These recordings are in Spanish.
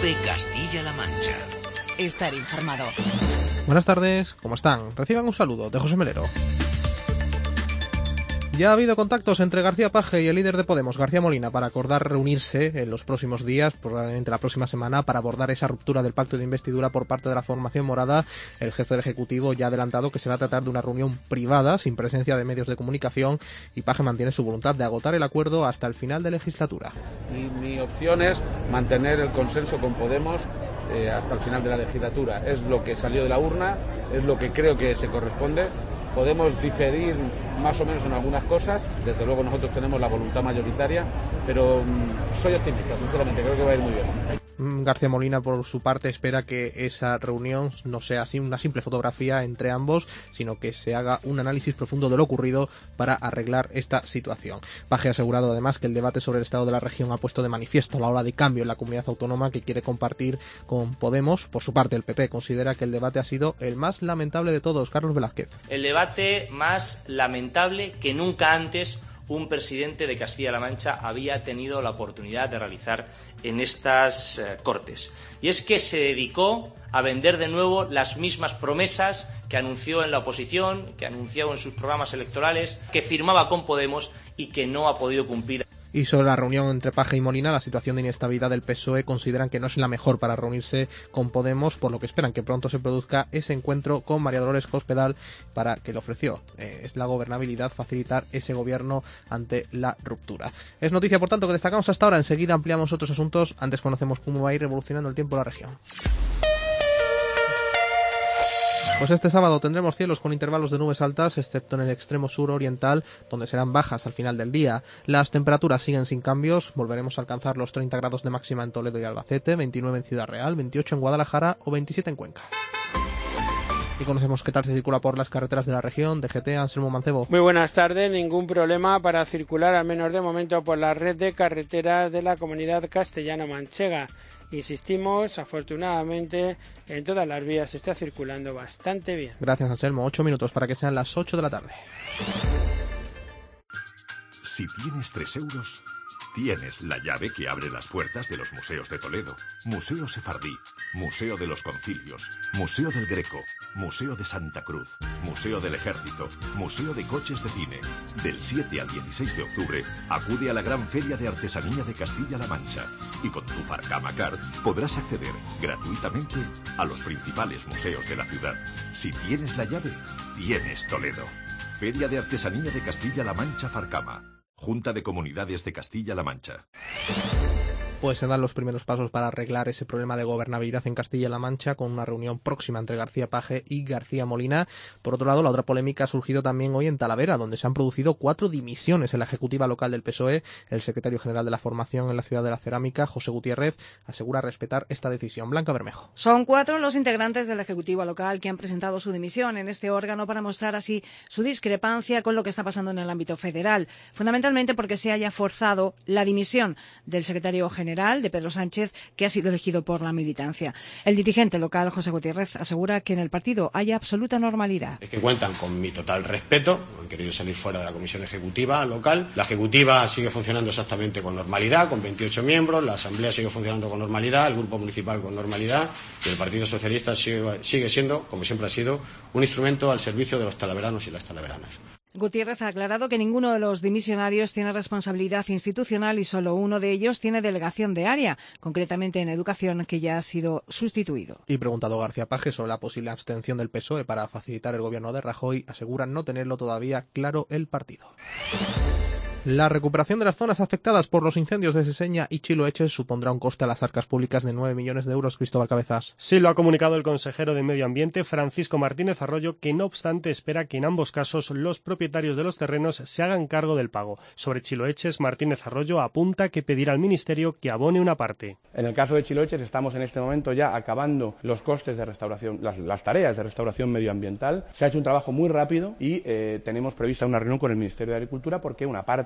COPE Castilla-La Mancha. Estar informado. Buenas tardes, ¿cómo están? Reciban un saludo de José Melero. Ya ha habido contactos entre García Paje y el líder de Podemos, García Molina, para acordar reunirse en los próximos días, probablemente la próxima semana, para abordar esa ruptura del pacto de investidura por parte de la formación morada. El jefe del Ejecutivo ya ha adelantado que se va a tratar de una reunión privada, sin presencia de medios de comunicación, y Paje mantiene su voluntad de agotar el acuerdo hasta el final de legislatura. Y mi opción es mantener el consenso con Podemos hasta el final de la legislatura. Es lo que salió de la urna, es lo que creo que se corresponde. Podemos diferir más o menos en algunas cosas, desde luego nosotros tenemos la voluntad mayoritaria, pero soy optimista, sinceramente, creo que va a ir muy bien. García Molina, por su parte, espera que esa reunión no sea así una simple fotografía entre ambos, sino que se haga un análisis profundo de lo ocurrido para arreglar esta situación. Paje ha asegurado además que el debate sobre el estado de la región ha puesto de manifiesto la ola de cambio en la comunidad autónoma que quiere compartir con Podemos. Por su parte, el PP considera que el debate ha sido el más lamentable de todos. Carlos Velázquez. El debate más lamentable que nunca antes un presidente de Castilla-La Mancha había tenido la oportunidad de realizar en estas Cortes. Y es que se dedicó a vender de nuevo las mismas promesas que anunció en la oposición, que anunció en sus programas electorales, que firmaba con Podemos y que no ha podido cumplir. Y sobre la reunión entre Paje y Molina, la situación de inestabilidad del PSOE consideran que no es la mejor para reunirse con Podemos, por lo que esperan que pronto se produzca ese encuentro con María Dolores Cospedal para que le ofreció es la gobernabilidad, facilitar ese gobierno ante la ruptura. Es noticia, por tanto, que destacamos hasta ahora. Enseguida ampliamos otros asuntos. Antes conocemos cómo va a ir evolucionando el tiempo en la región. Pues este sábado tendremos cielos con intervalos de nubes altas, excepto en el extremo sur oriental, donde serán bajas al final del día. Las temperaturas siguen sin cambios, volveremos a alcanzar los 30 grados de máxima en Toledo y Albacete, 29 en Ciudad Real, 28 en Guadalajara o 27 en Cuenca. Y conocemos qué tal se circula por las carreteras de la región. DGT, Anselmo Mancebo. Muy buenas tardes, ningún problema para circular, al menos de momento, por la red de carreteras de la comunidad castellano-manchega. Insistimos, afortunadamente, en todas las vías se está circulando bastante bien. Gracias, Anselmo. 8 minutos para que sean las 8 de la tarde. Si tienes 3 euros, tienes la llave que abre las puertas de los museos de Toledo. Museo Sefardí, Museo de los Concilios, Museo del Greco, Museo de Santa Cruz, Museo del Ejército, Museo de Coches de Cine. Del 7 al 16 de octubre, acude a la Gran Feria de Artesanía de Castilla-La Mancha y con tu Farcama Card podrás acceder gratuitamente a los principales museos de la ciudad. Si tienes la llave, tienes Toledo. Feria de Artesanía de Castilla-La Mancha Farcama. Junta de Comunidades de Castilla-La Mancha. Pues se dan los primeros pasos para arreglar ese problema de gobernabilidad en Castilla-La Mancha con una reunión próxima entre García Paje y García Molina. Por otro lado, la otra polémica ha surgido también hoy en Talavera, donde se han producido 4 dimisiones en la ejecutiva local del PSOE. El secretario general de la formación en la ciudad de la Cerámica, José Gutiérrez, asegura respetar esta decisión. Blanca Bermejo. Son 4 los integrantes de la ejecutiva local que han presentado su dimisión en este órgano para mostrar así su discrepancia con lo que está pasando en el ámbito federal, fundamentalmente porque se haya forzado la dimisión del secretario general de Pedro Sánchez, que ha sido elegido por la militancia. El dirigente local, José Gutiérrez, asegura que en el partido hay absoluta normalidad. Es que cuentan con mi total respeto, han querido salir fuera de la comisión ejecutiva local. La ejecutiva sigue funcionando exactamente con normalidad, con 28 miembros, la asamblea sigue funcionando con normalidad, el grupo municipal con normalidad y el Partido Socialista sigue siendo, como siempre ha sido, un instrumento al servicio de los talaveranos y las talaveranas. Gutiérrez ha aclarado que ninguno de los dimisionarios tiene responsabilidad institucional y solo uno de ellos tiene delegación de área, concretamente en educación, que ya ha sido sustituido. Y preguntado García Paje sobre la posible abstención del PSOE para facilitar el gobierno de Rajoy, aseguran no tenerlo todavía claro el partido. La recuperación de las zonas afectadas por los incendios de Seseña y Chiloeches supondrá un coste a las arcas públicas de 9 millones de euros. Cristóbal Cabezas. Sí, lo ha comunicado el consejero de Medio Ambiente, Francisco Martínez Arroyo, que no obstante espera que en ambos casos los propietarios de los terrenos se hagan cargo del pago. Sobre Chiloeches, Martínez Arroyo apunta que pedirá al Ministerio que abone una parte. En el caso de Chiloeches estamos en este momento ya acabando los costes de restauración, las tareas de restauración medioambiental. Se ha hecho un trabajo muy rápido y tenemos prevista una reunión con el Ministerio de Agricultura porque una parte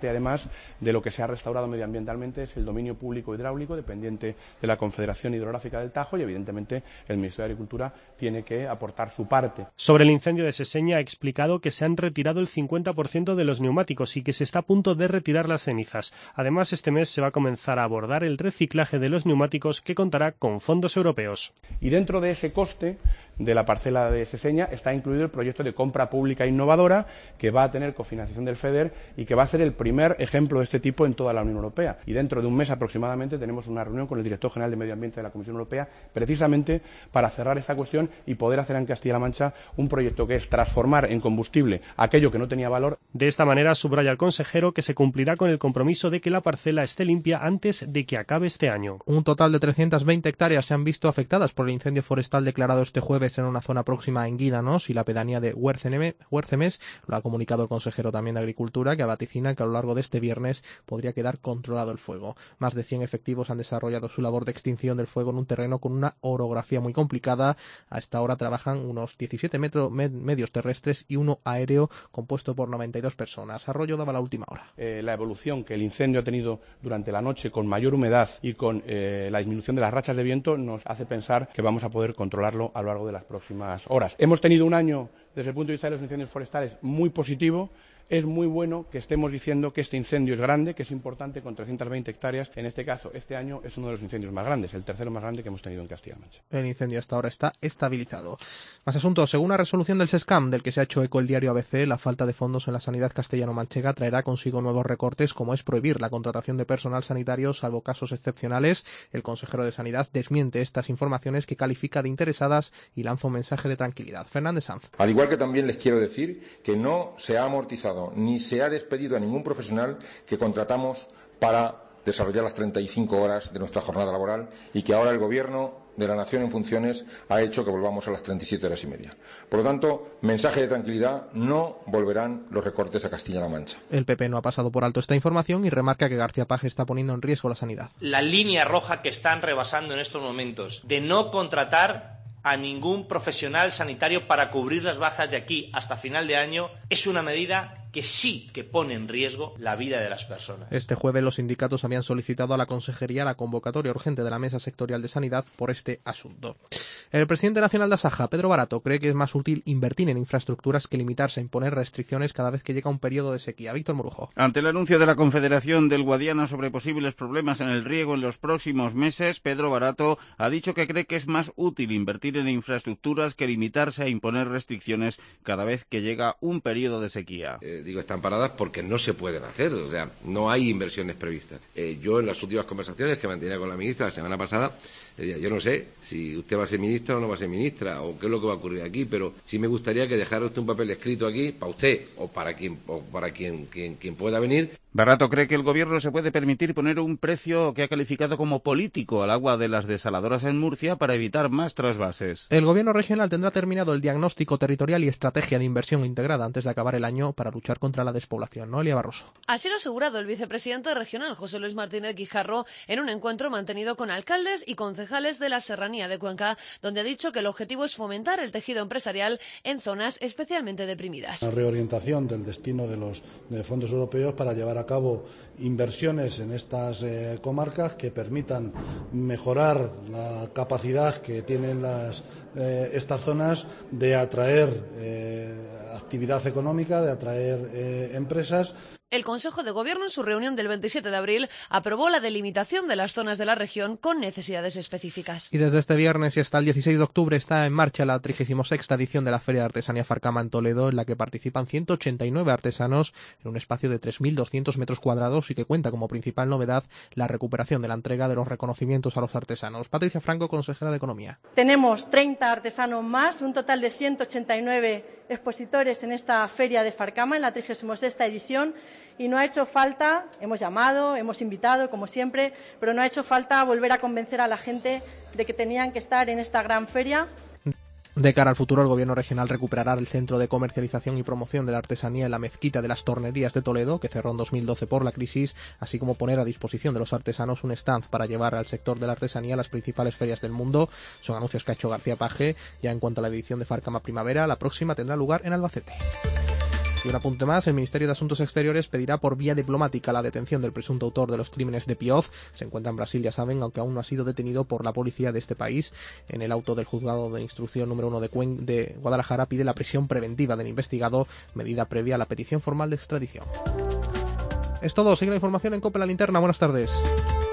parte además de lo que se ha restaurado medioambientalmente es el dominio público hidráulico dependiente de la Confederación Hidrográfica del Tajo y evidentemente el Ministerio de Agricultura tiene que aportar su parte. Sobre el incendio de Seseña ha explicado que se han retirado el 50% de los neumáticos y que se está a punto de retirar las cenizas. Además, este mes se va a comenzar a abordar el reciclaje de los neumáticos que contará con fondos europeos. Y dentro de ese coste de la parcela de Seseña está incluido el proyecto de compra pública innovadora que va a tener cofinanciación del FEDER y que va a ser el primer ejemplo de este tipo en toda la Unión Europea. Y dentro de un mes aproximadamente tenemos una reunión con el director general de Medio Ambiente de la Comisión Europea precisamente para cerrar esta cuestión y poder hacer en Castilla-La Mancha un proyecto que es transformar en combustible aquello que no tenía valor. De esta manera subraya el consejero que se cumplirá con el compromiso de que la parcela esté limpia antes de que acabe este año. Un total de 320 hectáreas se han visto afectadas por el incendio forestal declarado este jueves en una zona próxima a Enguídanos y la pedanía de Huércemes. Lo ha comunicado el consejero también de Agricultura, que vaticina que a lo largo de este viernes podría quedar controlado el fuego. Más de 100 efectivos han desarrollado su labor de extinción del fuego en un terreno con una orografía muy complicada. A esta hora trabajan unos 17 medios terrestres y uno aéreo compuesto por 92 personas. Arroyo daba la última hora. La evolución que el incendio ha tenido durante la noche con mayor humedad y con la disminución de las rachas de viento nos hace pensar que vamos a poder controlarlo a lo largo de las próximas horas. Hemos tenido un año, desde el punto de vista de los incendios forestales, muy positivo. Es muy bueno que estemos diciendo que este incendio es grande, que es importante, con 320 hectáreas. En este caso, este año es uno de los incendios más grandes, el tercero más grande que hemos tenido en Castilla-La Mancha. El incendio hasta ahora está estabilizado. Más asuntos. Según una resolución del SESCAM, del que se ha hecho eco el diario ABC, la falta de fondos en la sanidad castellano-manchega traerá consigo nuevos recortes, como es prohibir la contratación de personal sanitario, salvo casos excepcionales. El consejero de Sanidad desmiente estas informaciones que califica de interesadas y lanza un mensaje de tranquilidad. Fernández Sanz. Al igual que también les quiero decir que no se ha amortizado ni se ha despedido a ningún profesional que contratamos para desarrollar las 35 horas de nuestra jornada laboral y que ahora el Gobierno de la Nación en funciones ha hecho que volvamos a las 37 horas y media. Por lo tanto, mensaje de tranquilidad, no volverán los recortes a Castilla-La Mancha. El PP no ha pasado por alto esta información y remarca que García Paje está poniendo en riesgo la sanidad. La línea roja que están rebasando en estos momentos de no contratar a ningún profesional sanitario para cubrir las bajas de aquí hasta final de año es una medida que sí que pone en riesgo la vida de las personas. Este jueves los sindicatos habían solicitado a la Consejería la convocatoria urgente de la Mesa Sectorial de Sanidad por este asunto. El presidente nacional de Asaja, Pedro Barato, cree que es más útil invertir en infraestructuras que limitarse a imponer restricciones cada vez que llega un periodo de sequía. Víctor Morujo. Ante el anuncio de la Confederación del Guadiana sobre posibles problemas en el riego en los próximos meses, Pedro Barato ha dicho que cree que es más útil invertir en infraestructuras que limitarse a imponer restricciones cada vez que llega un periodo de sequía. Están paradas porque no se pueden hacer, o sea, no hay inversiones previstas. Yo en las últimas conversaciones que mantenía con la ministra la semana pasada, yo no sé si usted va a ser ministra o no va a ser ministra, o qué es lo que va a ocurrir aquí, pero sí me gustaría que dejara usted un papel escrito aquí, para usted o para quien pueda venir. Barato cree que el Gobierno se puede permitir poner un precio que ha calificado como político al agua de las desaladoras en Murcia para evitar más trasvases. El Gobierno regional tendrá terminado el diagnóstico territorial y estrategia de inversión integrada antes de acabar el año para luchar contra la despoblación. Noelia Barroso. Así lo ha asegurado el vicepresidente regional, José Luis Martínez Guijarro, en un encuentro mantenido con alcaldes y concejales de la Serranía de Cuenca, donde ha dicho que el objetivo es fomentar el tejido empresarial en zonas especialmente deprimidas. La reorientación del destino de los fondos europeos para llevar a cabo inversiones en estas comarcas que permitan mejorar la capacidad que tienen estas zonas de atraer actividad económica, de atraer empresas. El Consejo de Gobierno, en su reunión del 27 de abril, aprobó la delimitación de las zonas de la región con necesidades específicas. Y desde este viernes y hasta el 16 de octubre está en marcha la 36ª edición de la Feria de Artesanía Farcama en Toledo, en la que participan 189 artesanos en un espacio de 3.200 metros cuadrados y que cuenta como principal novedad la recuperación de la entrega de los reconocimientos a los artesanos. Patricia Franco, consejera de Economía. Tenemos 30 artesanos más, un total de 189 expositores en esta Feria de Farcama, en la 36ª edición. Y no ha hecho falta, hemos llamado, hemos invitado, como siempre, pero no ha hecho falta volver a convencer a la gente de que tenían que estar en esta gran feria. De cara al futuro, el Gobierno regional recuperará el centro de comercialización y promoción de la artesanía en la Mezquita de las Tornerías de Toledo, que cerró en 2012 por la crisis, así como poner a disposición de los artesanos un stand para llevar al sector de la artesanía a las principales ferias del mundo. Son anuncios que ha hecho García Paje. Ya en cuanto a la edición de Farcama Primavera, la próxima tendrá lugar en Albacete. Y un apunte más, el Ministerio de Asuntos Exteriores pedirá por vía diplomática la detención del presunto autor de los crímenes de Pioz. Se encuentra en Brasil, ya saben, aunque aún no ha sido detenido por la policía de este país. En el auto del juzgado de instrucción número 1 de Guadalajara pide la prisión preventiva del investigado, medida previa a la petición formal de extradición. Es todo, sigue la información en COPE La Linterna. Buenas tardes.